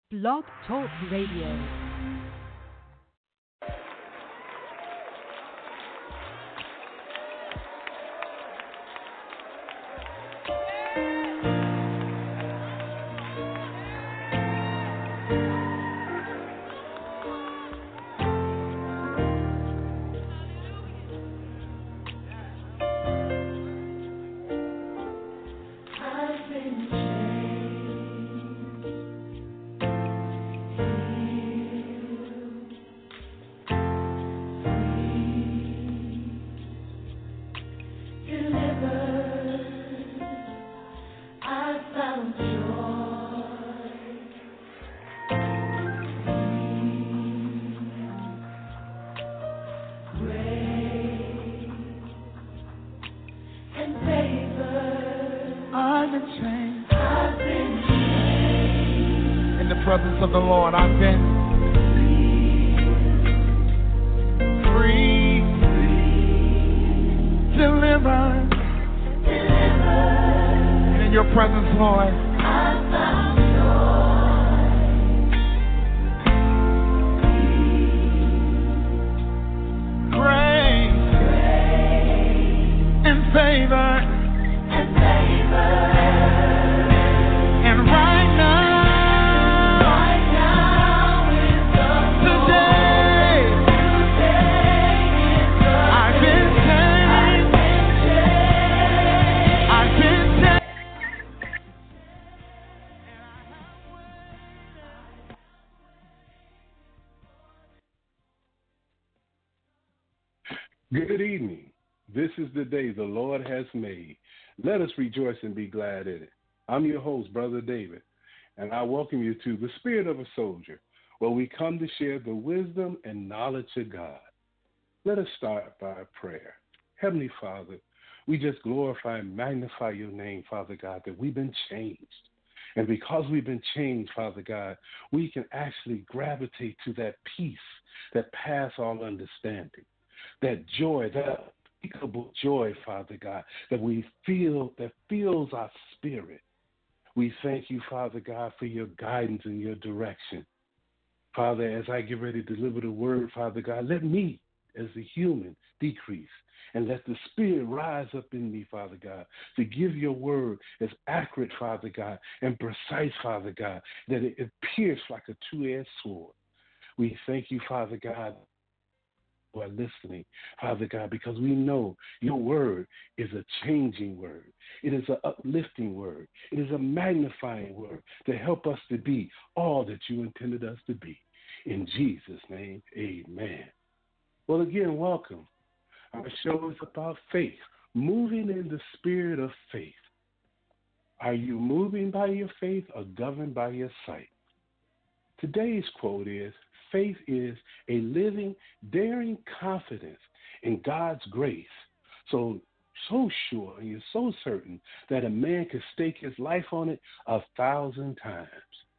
Blog Talk Radio. Presence of the Lord, I've been free, delivered, and in your presence, Lord, I found joy, grace, and favor, and right now. Good evening. This is the day the Lord has made. Let us rejoice and be glad in it. I'm your host, Brother David, and I welcome you to the Spirit of a Soldier, where we come to share the wisdom and knowledge of God. Let us start by a prayer. Heavenly Father, we just glorify and magnify your name, Father God, that we've been changed. And because we've been changed, Father God, we can actually gravitate to that peace that passes all understanding. That joy, that unspeakable joy, Father God, that we feel, that fills our spirit. We thank you, Father God, for your guidance and your direction. Father, as I get ready to deliver the word, Father God, let me, as a human, decrease, and let the Spirit rise up in me, Father God, to give your word as accurate, Father God, and precise, Father God, that it pierces like a two-edged sword. We thank you, Father God, who are listening, Father God, because we know your word is a changing word. It is an uplifting word. It is a magnifying word to help us to be all that you intended us to be. In Jesus' name, amen. Well, again, welcome. Our show is about faith, moving in the spirit of faith. Are you moving by your faith or governed by your sight? Today's quote is, faith is a living, daring confidence in God's grace. So sure and you're so certain that a man could stake his life on it 1,000 times.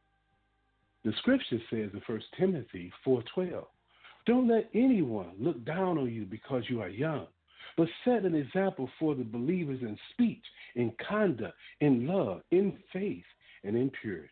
The scripture says in 1 Timothy 4:12, don't let anyone look down on you because you are young, but set an example for the believers in speech, in conduct, in love, in faith, and in purity.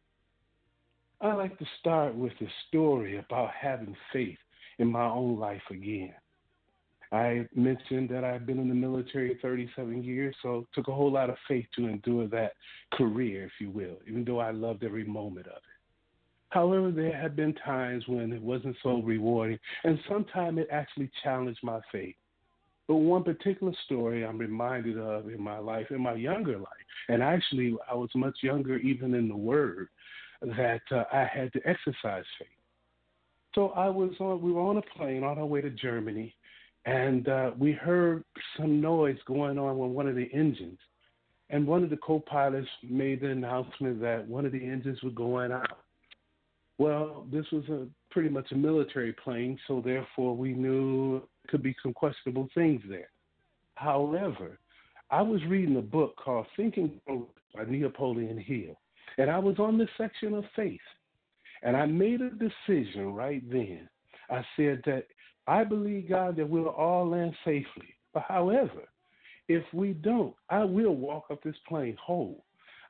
I like to start with a story about having faith in my own life again. I mentioned that I've been in the military 37 years, so it took a whole lot of faith to endure that career, if you will, even though I loved every moment of it. However, there have been times when it wasn't so rewarding, and sometimes it actually challenged my faith. But one particular story I'm reminded of in my life, in my younger life, and actually I was much younger even in the Word, that I had to exercise faith. So we were on a plane on our way to Germany, and we heard some noise going on with one of the engines. And one of the co-pilots made the announcement that one of the engines was going out. Well, this was pretty much a military plane, so therefore we knew there could be some questionable things there. However, I was reading a book called Thinking by Napoleon Hill. And I was on this section of faith, and I made a decision right then. I said that I believe, God, that we'll all land safely. But however, if we don't, I will walk up this plane whole.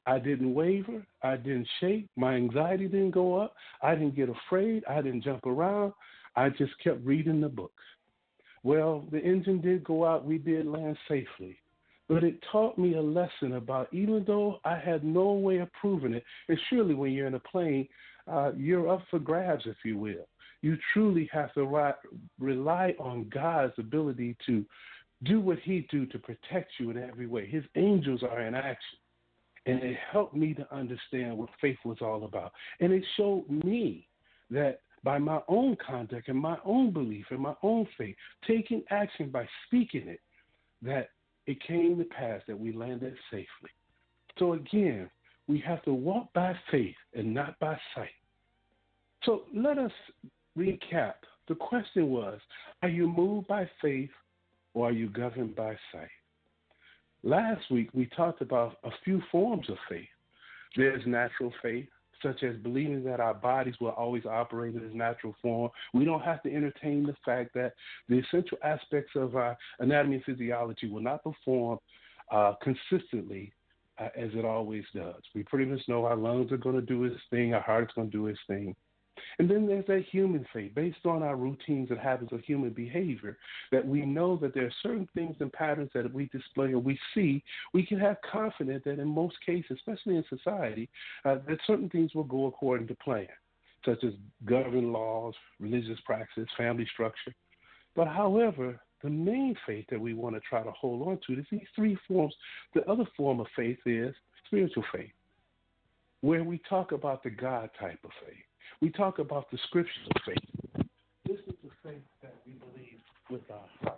I didn't waver. I didn't shake. My anxiety didn't go up. I didn't get afraid. I didn't jump around. I just kept reading the book. Well, the engine did go out. We did land safely. But it taught me a lesson about, even though I had no way of proving it, and surely when you're in a plane, you're up for grabs, if you will. You truly have to rely on God's ability to do what he do to protect you in every way. His angels are in action. And it helped me to understand what faith was all about. And it showed me that by my own conduct and my own belief and my own faith, taking action by speaking it, that it came to pass that we landed safely. So again, we have to walk by faith and not by sight. So let us recap. The question was, are you moved by faith or are you governed by sight? Last week, we talked about a few forms of faith. There's natural faith, such as believing that our bodies will always operate in its natural form. We don't have to entertain the fact that the essential aspects of our anatomy and physiology will not perform consistently as it always does. We pretty much know our lungs are going to do its thing, our heart is going to do its thing. And then there's that human faith, based on our routines and habits of human behavior, that we know that there are certain things and patterns that we display or we see. We can have confidence that in most cases, especially in society, that certain things will go according to plan, such as government laws, religious practice, family structure. But however, the main faith that we want to try to hold on to is these three forms. The other form of faith is spiritual faith, where we talk about the God type of faith. We talk about the scriptural faith. This is the faith that we believe with our heart.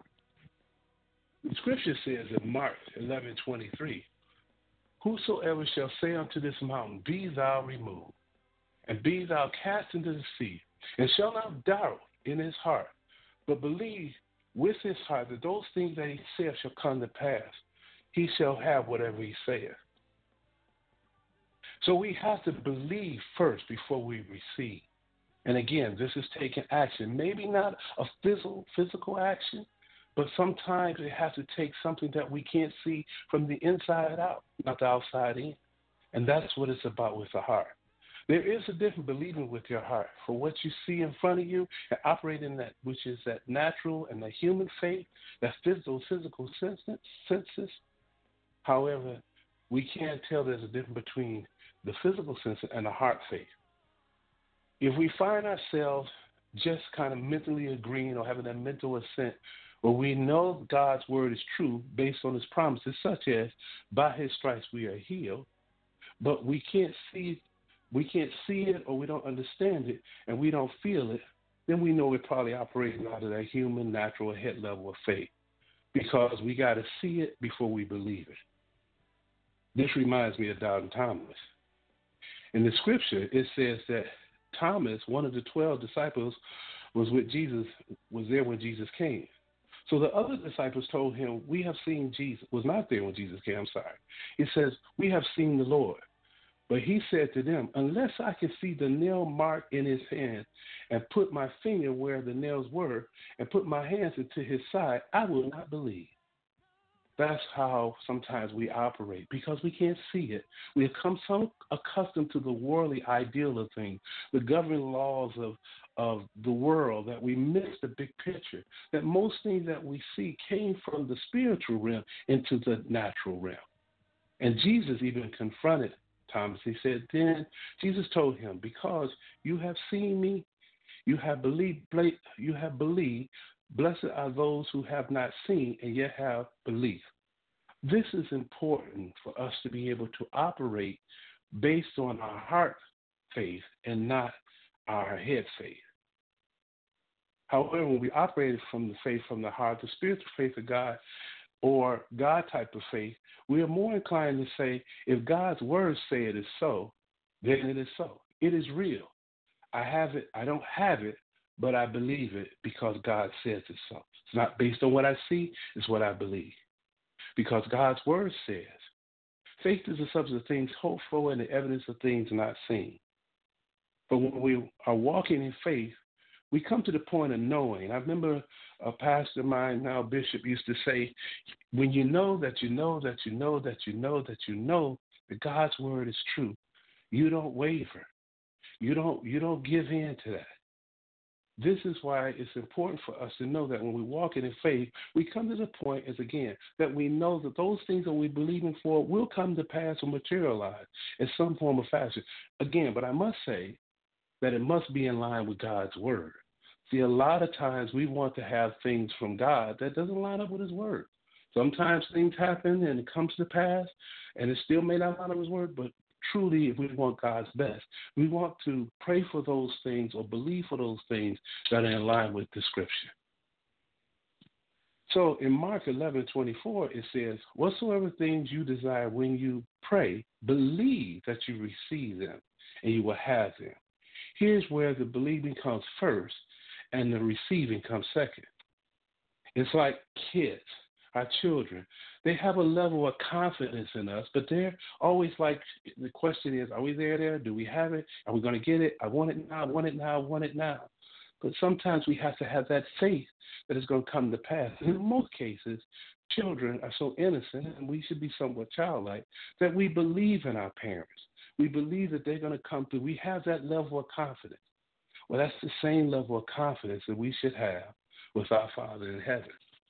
The scripture says in Mark 11:23, whosoever shall say unto this mountain, be thou removed, and be thou cast into the sea, and shall not doubt in his heart, but believe with his heart that those things that he saith shall come to pass, he shall have whatever he saith. So we have to believe first before we receive. And again, this is taking action. Maybe not a physical action, but sometimes it has to take something that we can't see from the inside out, not the outside in. And that's what it's about with the heart. There is a difference believing with your heart for what you see in front of you and operating that, which is that natural and that human faith, that physical senses. However, we can't tell there's a difference between the physical sense and the heart faith. If we find ourselves just kind of mentally agreeing or having that mental assent, where we know God's word is true based on his promises, such as by his stripes we are healed, but we can't see it or we don't understand it and we don't feel it, then we know we're probably operating out of that human, natural, head level of faith, because we got to see it before we believe it. This reminds me of Doubting Thomas. In the scripture, it says that Thomas, one of the 12 disciples, was there when Jesus came. So the other disciples told him, we have seen Jesus, was not there when Jesus came, It says, we have seen the Lord. But he said to them, unless I can see the nail mark in his hand and put my finger where the nails were and put my hands into his side, I will not believe. That's how sometimes we operate, because we can't see it. We have come so accustomed to the worldly ideal of things, the governing laws of the world, that we miss the big picture, that most things that we see came from the spiritual realm into the natural realm. And Jesus even confronted Thomas. He said, then Jesus told him, because you have seen me, you have believed. Blessed are those who have not seen and yet have belief. This is important for us to be able to operate based on our heart faith and not our head faith. However, when we operate from the faith from the heart, the spiritual faith of God or God type of faith, we are more inclined to say, if God's words say it is so, then it is so. It is real. I have it. I don't have it, but I believe it because God says it's so. It's not based on what I see, it's what I believe. Because God's word says, faith is the substance of things hoped for and the evidence of things not seen. But when we are walking in faith, we come to the point of knowing. I remember a pastor of mine, now bishop, used to say, when you know that you know that you know that you know that you know, that God's word is true, you don't waver. You don't give in to that. This is why it's important for us to know that when we walk in faith, we come to the point, as again, that we know that those things that we believe in for will come to pass or materialize in some form or fashion. Again, but I must say that it must be in line with God's word. See, a lot of times we want to have things from God that doesn't line up with his word. Sometimes things happen and it comes to pass, and it still may not line up with his word, but truly, if we want God's best, we want to pray for those things or believe for those things that are in line with the scripture. So in Mark 11:24, it says, whatsoever things you desire when you pray, believe that you receive them and you will have them. Here's where the believing comes first and the receiving comes second. It's like kids, our children. They have a level of confidence in us, but they're always like, the question is, are we there? Do we have it? Are we going to get it? I want it now, I want it now, I want it now. But sometimes we have to have that faith that it's going to come to pass. And in most cases, children are so innocent, and we should be somewhat childlike, that we believe in our parents. We believe that they're going to come through. We have that level of confidence. Well, that's the same level of confidence that we should have with our Father in heaven.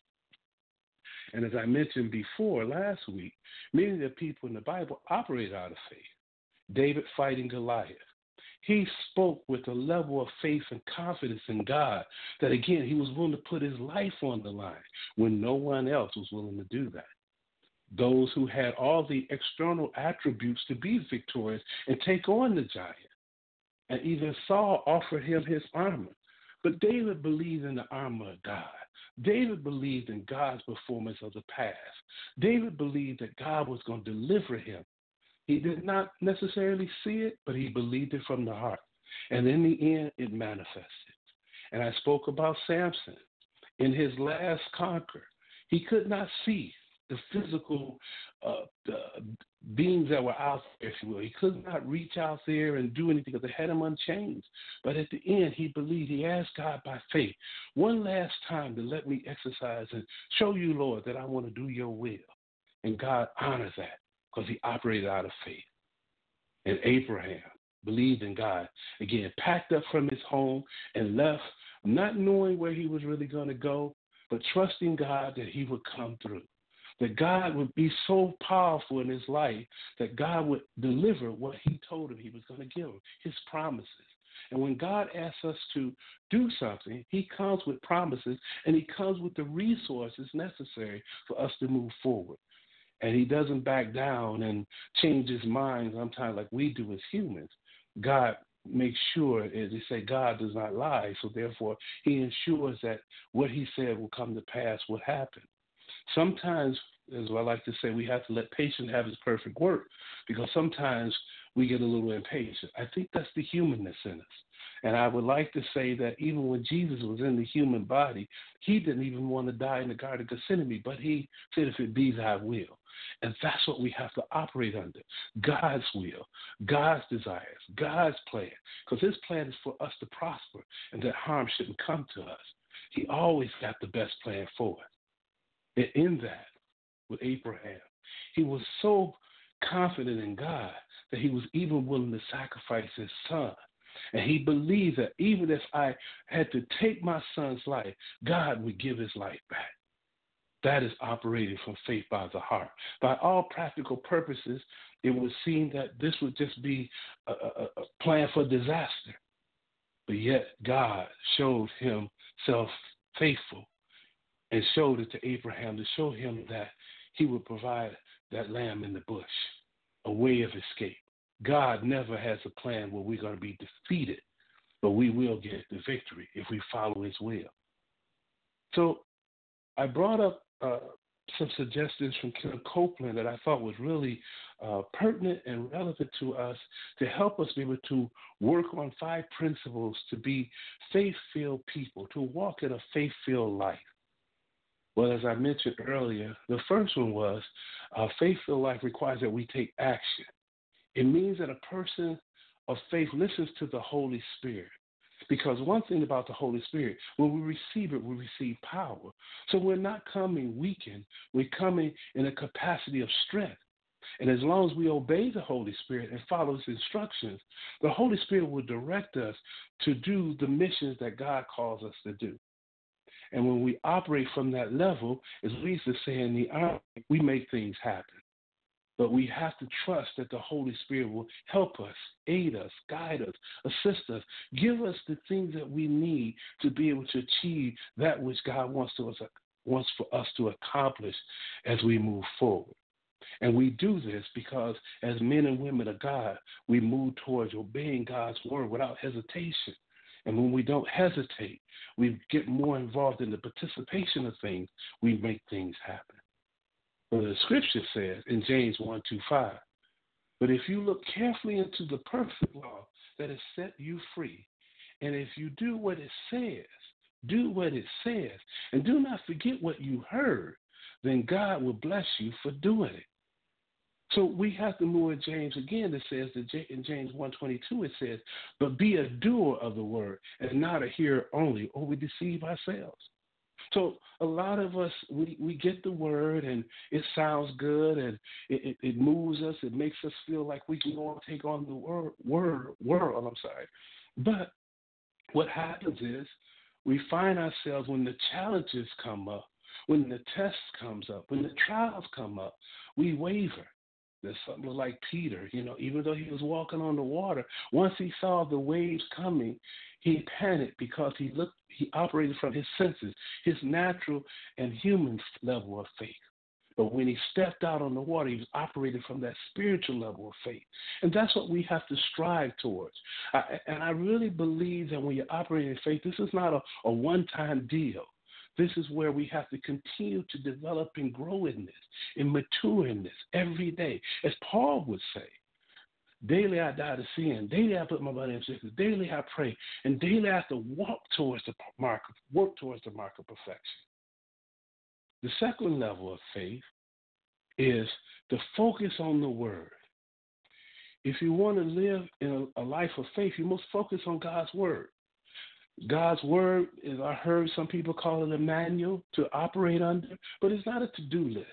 And as I mentioned before last week, many of the people in the Bible operate out of faith. David fighting Goliath. He spoke with a level of faith and confidence in God that, again, he was willing to put his life on the line when no one else was willing to do that. Those who had all the external attributes to be victorious and take on the giant. And even Saul offered him his armor. But David believed in the armor of God. David believed in God's performance of the past. David believed that God was going to deliver him. He did not necessarily see it, but he believed it from the heart. And in the end, it manifested. And I spoke about Samson. In his last conquer, he could not see the physical beings that were out there, if you will. He could not reach out there and do anything because they had him unchanged. But at the end, he believed. He asked God by faith, one last time to let me exercise and show you, Lord, that I want to do your will. And God honors that because he operated out of faith. And Abraham believed in God. Again, packed up from his home and left, not knowing where he was really going to go, but trusting God that he would come through. That God would be so powerful in his life that God would deliver what he told him he was going to give him, his promises. And when God asks us to do something, he comes with promises and he comes with the resources necessary for us to move forward. And he doesn't back down and change his mind sometimes like we do as humans. God makes sure, as they say, God does not lie. So therefore, he ensures that what he said will come to pass, will happen. Sometimes, as I like to say, we have to let patience have its perfect work because sometimes we get a little impatient. I think that's the humanness in us. And I would like to say that even when Jesus was in the human body, he didn't even want to die in the Garden of Gethsemane, but he said, if it be thy will. And that's what we have to operate under, God's will, God's desires, God's plan, because his plan is for us to prosper and that harm shouldn't come to us. He always got the best plan for us. And in that, with Abraham, he was so confident in God that he was even willing to sacrifice his son. And he believed that even if I had to take my son's life, God would give his life back. That is operating from faith by the heart. By all practical purposes, it would seem that this would just be a plan for disaster. But yet God showed himself faithful and showed it to Abraham to show him that he would provide that lamb in the bush, a way of escape. God never has a plan where we're going to be defeated, but we will get the victory if we follow his will. So I brought up some suggestions from Kim Copeland that I thought was really pertinent and relevant to us to help us be able to work on 5 principles to be faith-filled people, to walk in a faith-filled life. Well, as I mentioned earlier, the first one was faith-filled life requires that we take action. It means that a person of faith listens to the Holy Spirit. Because one thing about the Holy Spirit, when we receive it, we receive power. So we're not coming weakened. We're coming in a capacity of strength. And as long as we obey the Holy Spirit and follow his instructions, the Holy Spirit will direct us to do the missions that God calls us to do. And when we operate from that level, as we used to say in the Army, we make things happen. But we have to trust that the Holy Spirit will help us, aid us, guide us, assist us, give us the things that we need to be able to achieve that which God wants for us to accomplish as we move forward. And we do this because as men and women of God, we move towards obeying God's word without hesitation. And when we don't hesitate, we get more involved in the participation of things, we make things happen. Well, the scripture says in James 1:2-5, but if you look carefully into the perfect law that has set you free, and if you do what it says, and do not forget what you heard, then God will bless you for doing it. So we have to move in James again. It says that in James 1:22, it says, but be a doer of the word and not a hearer only, or we deceive ourselves. So a lot of us, we get the word and it sounds good and it moves us. It makes us feel like we can go and take on the world. But what happens is we find ourselves when the challenges come up, when the tests comes up, when the trials come up, we waver. There's something like Peter, even though he was walking on the water, once he saw the waves coming, he panicked because he operated from his senses, his natural and human level of faith. But when he stepped out on the water, he was operating from that spiritual level of faith. And that's what we have to strive towards. And I really believe that when you're operating in faith, this is not a one-time deal. This is where we have to continue to develop and grow in this, and mature in this every day. As Paul would say, daily I die to sin, daily I put my body in sickness, daily I pray, and daily I have to work towards the mark of perfection. The second level of faith is to focus on the word. If you want to live in a life of faith, you must focus on God's word. God's word, as I heard some people call it a manual to operate under, but it's not a to-do list.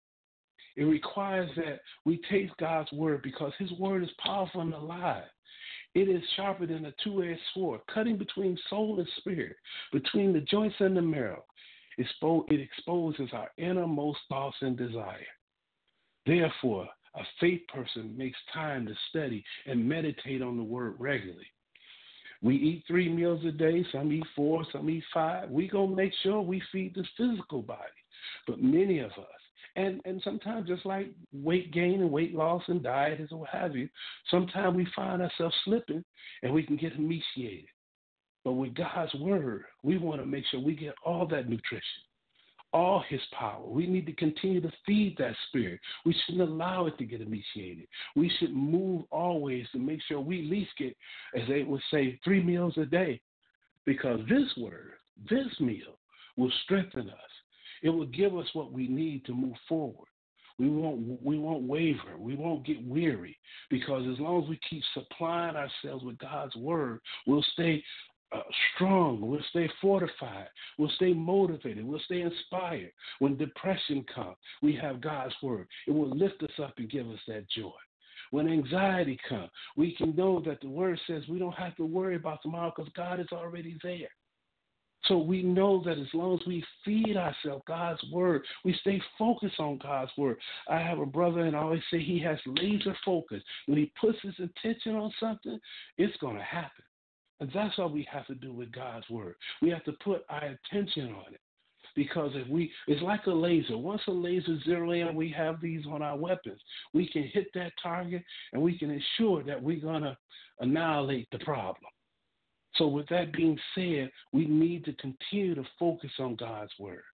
It requires that we take God's word because his word is powerful and alive. It is sharper than a two-edged sword, cutting between soul and spirit, between the joints and the marrow. It exposes our innermost thoughts and desire. Therefore, a faith person makes time to study and meditate on the word regularly. We eat 3 meals a day. Some eat 4, some eat 5. We're going to make sure we feed this physical body. But many of us, and sometimes just like weight gain and weight loss and diet and what have you, sometimes we find ourselves slipping and we can get emaciated. But with God's word, we want to make sure we get all that nutrition, all his power. We need to continue to feed that spirit. We shouldn't allow it to get emaciated. We should move always to make sure we at least get, as they would say, 3 meals a day, because this word, this meal, will strengthen us. It will give us what we need to move forward. We won't waver. We won't get weary, because as long as we keep supplying ourselves with God's word, we'll stay strong, we'll stay fortified, we'll stay motivated, we'll stay inspired. When depression comes, we have God's word. It will lift us up and give us that joy. When anxiety comes, we can know that the word says we don't have to worry about tomorrow because God is already there. So we know that as long as we feed ourselves God's word, we stay focused on God's word. I have a brother, and I always say he has laser focus. When he puts his attention on something, it's going to happen. And that's what we have to do with God's word. We have to put our attention on it. Because it's like a laser. Once a laser zeroes in, we have these on our weapons. We can hit that target, and we can ensure that we're going to annihilate the problem. So with that being said, we need to continue to focus on God's word.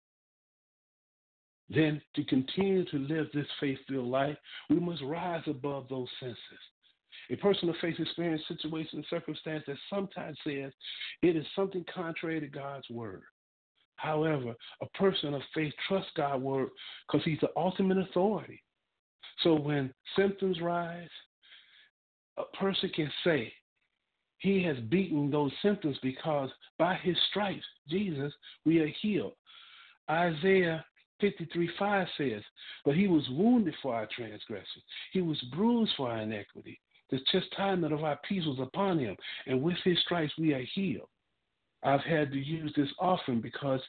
Then to continue to live this faith-filled life, we must rise above those senses. A person of faith experiences situations and circumstances that sometimes says it is something contrary to God's word. However, a person of faith trusts God's word because he's the ultimate authority. So when symptoms rise, a person can say he has beaten those symptoms because by his stripes, Jesus, we are healed. Isaiah 53:5 says, but he was wounded for our transgression. He was bruised for our iniquity. The chastisement of our peace was upon him, and with his stripes we are healed. I've had to use this often because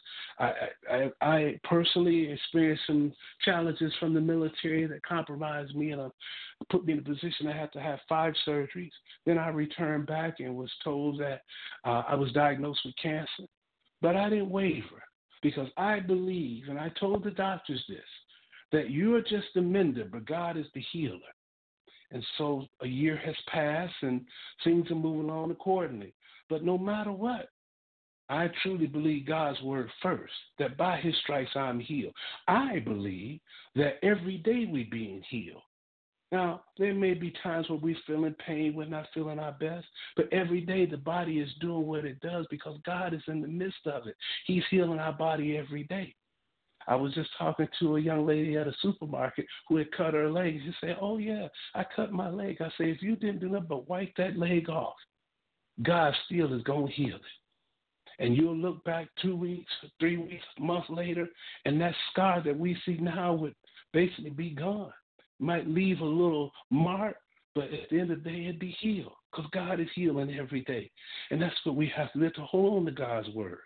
I personally experienced some challenges from the military that compromised me and put me in a position I had to have 5 surgeries. Then I returned back and was told that I was diagnosed with cancer. But I didn't waver because I believe, and I told the doctors this, that you're just the mender, but God is the healer. And so a year has passed and things are moving on accordingly. But no matter what, I truly believe God's word first, that by his stripes I'm healed. I believe that every day we're being healed. Now, there may be times where we're feeling pain, we're not feeling our best, but every day the body is doing what it does because God is in the midst of it. He's healing our body every day. I was just talking to a young lady at a supermarket who had cut her leg. She said, oh, yeah, I cut my leg. I said, if you didn't do nothing but wipe that leg off, God still is going to heal it. And you'll look back 2 weeks, 3 weeks, a month later, and that scar that we see now would basically be gone. Might leave a little mark, but at the end of the day, it'd be healed because God is healing every day. And that's what we have to live, to hold on to God's word.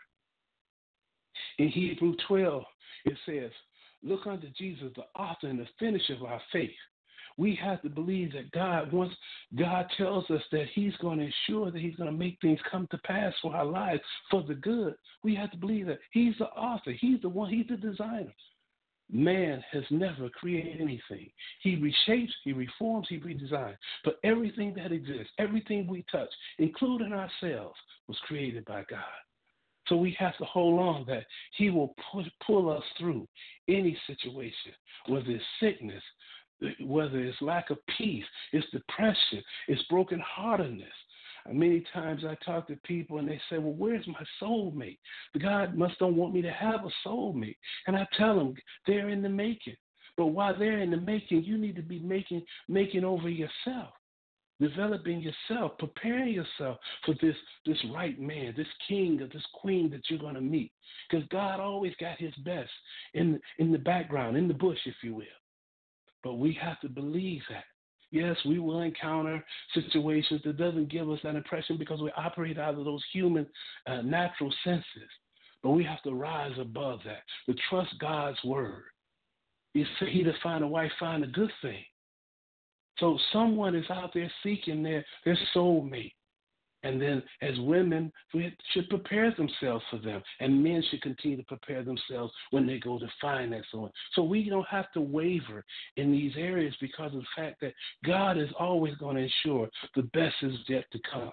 In Hebrews 12, it says, look unto Jesus, the author and the finisher of our faith. We have to believe that once God tells us that he's going to ensure that he's going to make things come to pass for our lives for the good, we have to believe that he's the author. He's the one. He's the designer. Man has never created anything. He reshapes, he reforms, he redesigns. But everything that exists, everything we touch, including ourselves, was created by God. So we have to hold on that he will pull us through any situation, whether it's sickness, whether it's lack of peace, it's depression, it's brokenheartedness. Many times I talk to people and they say, well, where's my soulmate? God don't want me to have a soulmate. And I tell them, they're in the making. But while they're in the making, you need to be making over yourself, developing yourself, preparing yourself for this right man, this king or this queen that you're going to meet. Because God always got his best in the background, in the bush, if you will. But we have to believe that. Yes, we will encounter situations that doesn't give us that impression because we operate out of those human natural senses. But we have to rise above that, to trust God's word. He that find a wife, find a good thing. So someone is out there seeking their soulmate. And then as women, we should prepare themselves for them. And men should continue to prepare themselves when they go to find that someone. So we don't have to waver in these areas because of the fact that God is always going to ensure the best is yet to come.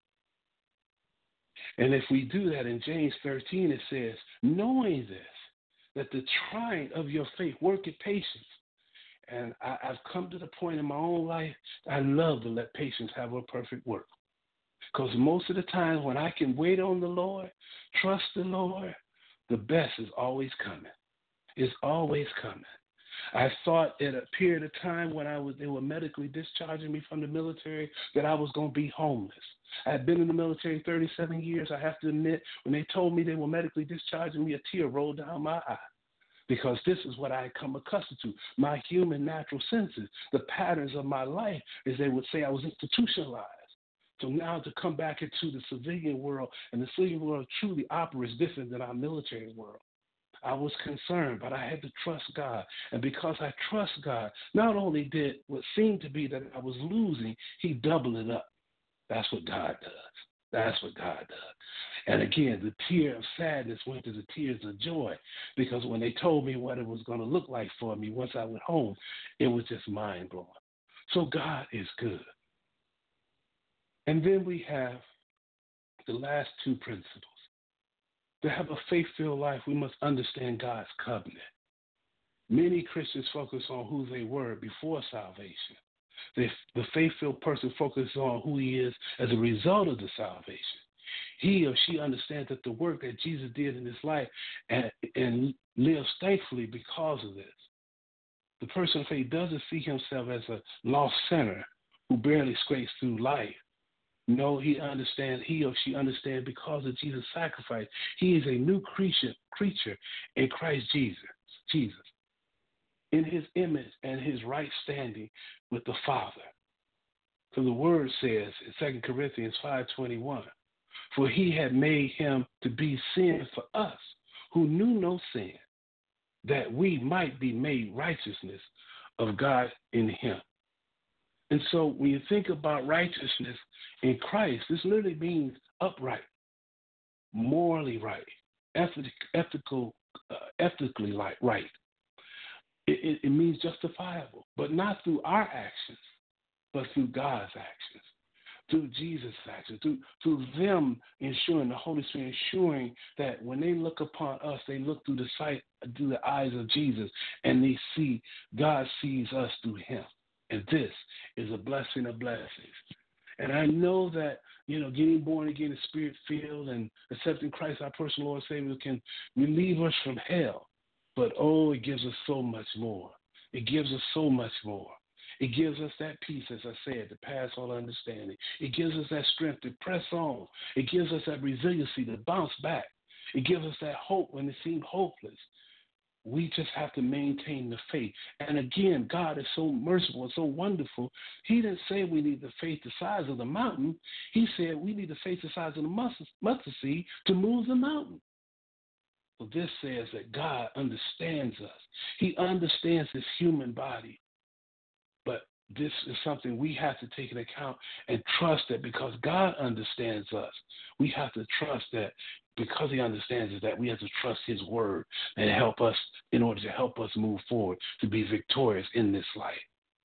And if we do that in James 13, it says, knowing this, that the trying of your faith worketh patience. And I've come to the point in my own life, I love to let patience have a perfect work. Because most of the time when I can wait on the Lord, trust the Lord, the best is always coming. It's always coming. I thought at a period of time when they were medically discharging me from the military that I was going to be homeless. I had been in the military 37 years. I have to admit, when they told me they were medically discharging me, a tear rolled down my eye. Because this is what I had come accustomed to, my human natural senses, the patterns of my life, as they would say, I was institutionalized. So now to come back into the civilian world, and the civilian world truly operates different than our military world. I was concerned, but I had to trust God. And because I trust God, not only did what seemed to be that I was losing, he doubled it up. That's what God does. That's what God does. And again, the tear of sadness went to the tears of joy, because when they told me what it was going to look like for me once I went home, it was just mind-blowing. So God is good. And then we have the last two principles. To have a faith-filled life, we must understand God's covenant. Many Christians focus on who they were before salvation. The faith-filled person focuses on who he is as a result of the salvation. He or she understands that the work that Jesus did in his life and lives thankfully because of this. The person of faith doesn't see himself as a lost sinner who barely scrapes through life. No, he or she understands because of Jesus' sacrifice, he is a new creature in Christ Jesus. Jesus, in his image and his right standing with the Father. For the word says in 2 Corinthians 5:21, for he had made him to be sin for us who knew no sin, that we might be made righteousness of God in him. And so when you think about righteousness in Christ, this literally means upright, morally right, ethically right. It means justifiable, but not through our actions, but through God's actions, through Jesus' actions, through them ensuring, the Holy Spirit ensuring that when they look upon us, they look through the eyes of Jesus, and they see, God sees us through him. And this is a blessing of blessings. And I know that, getting born again, Spirit-filled, and accepting Christ, our personal Lord and Savior, can relieve us from hell. But, it gives us so much more. It gives us so much more. It gives us that peace, as I said, to pass all understanding. It gives us that strength to press on. It gives us that resiliency to bounce back. It gives us that hope when it seemed hopeless. We just have to maintain the faith. And again, God is so merciful and so wonderful. He didn't say we need the faith the size of the mountain. He said we need the faith the size of the mustard seed to move the mountain. So this says that God understands us. He understands this human body. But this is something we have to take into account and trust that because God understands us, we have to trust that because he understands us, that we have to trust his word and help us in order to help us move forward to be victorious in this life.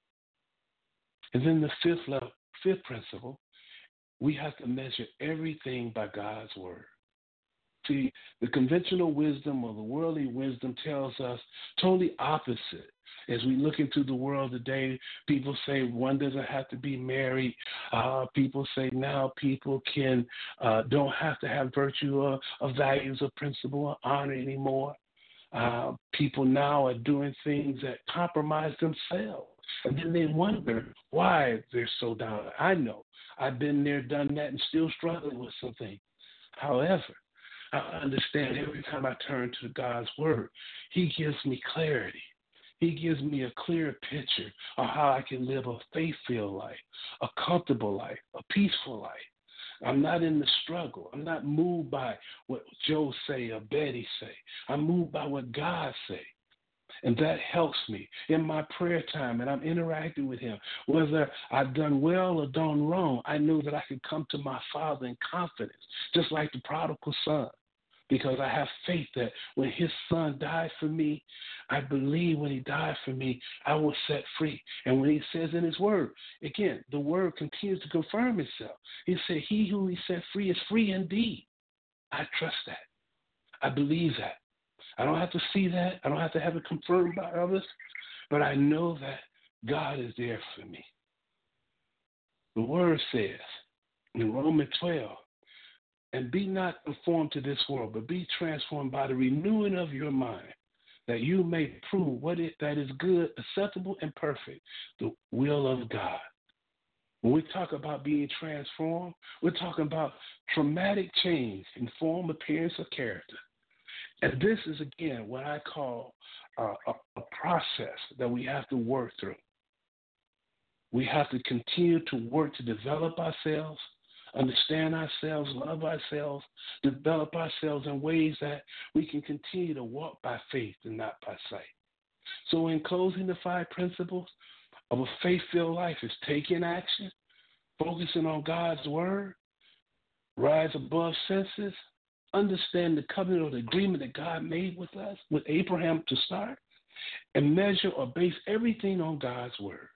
And then the fifth principle, we have to measure everything by God's word. See, the conventional wisdom or the worldly wisdom tells us totally opposite. As we look into the world today, people say one doesn't have to be married. People say now people don't have to have virtue of values of principle or honor anymore. People now are doing things that compromise themselves. And then they wonder why they're so down. I know. I've been there, done that, and still struggling with some things. However, I understand every time I turn to God's word, he gives me clarity. He gives me a clear picture of how I can live a faith-filled life, a comfortable life, a peaceful life. I'm not in the struggle. I'm not moved by what Joe say or Betty say. I'm moved by what God say. And that helps me in my prayer time, and I'm interacting with him. Whether I've done well or done wrong, I know that I can come to my Father in confidence, just like the prodigal son. Because I have faith that when his son died for me, I believe when he died for me, I was set free. And when he says in his word, again, the word continues to confirm itself. He said, he who he set free is free indeed. I trust that. I believe that. I don't have to see that. I don't have to have it confirmed by others. But I know that God is there for me. The word says in Romans 12, and be not conformed to this world, but be transformed by the renewing of your mind, that you may prove that is good, acceptable, and perfect, the will of God. When we talk about being transformed, we're talking about traumatic change in form, appearance, or character. And this is, again, what I call a process that we have to work through. We have to continue to work to develop ourselves, understand ourselves, love ourselves, develop ourselves in ways that we can continue to walk by faith and not by sight. So in closing, the 5 principles of a faith-filled life is taking action, focusing on God's word, rise above senses, understand the covenant or the agreement that God made with us, with Abraham to start, and measure or base everything on God's word.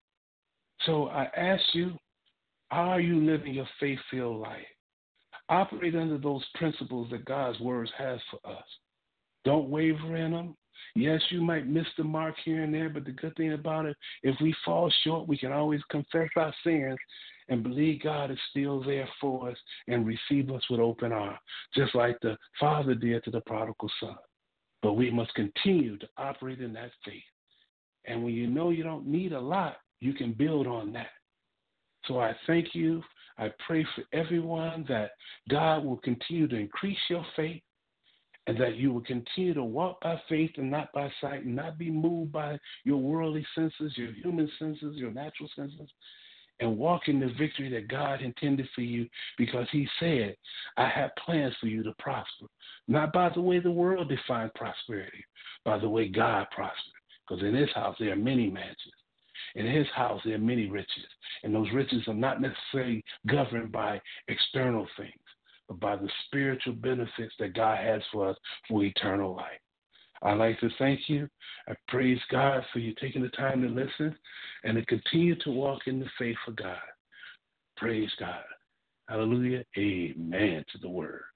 So I ask you, how are you living your faith-filled life? Operate under those principles that God's words has for us. Don't waver in them. Yes, you might miss the mark here and there, but the good thing about it, if we fall short, we can always confess our sins and believe God is still there for us and receive us with open arms, just like the father did to the prodigal son. But we must continue to operate in that faith. And when you know you don't need a lot, you can build on that. So I thank you. I pray for everyone that God will continue to increase your faith and that you will continue to walk by faith and not by sight, and not be moved by your worldly senses, your human senses, your natural senses, and walk in the victory that God intended for you, because he said, I have plans for you to prosper, not by the way the world defines prosperity, by the way God prospers. Because in his house there are many mansions. In his house there are many riches, and those riches are not necessarily governed by external things, but by the spiritual benefits that God has for us for eternal life. I'd like to thank you. I praise God for you taking the time to listen and to continue to walk in the faith of God. Praise God. Hallelujah. Amen to the word.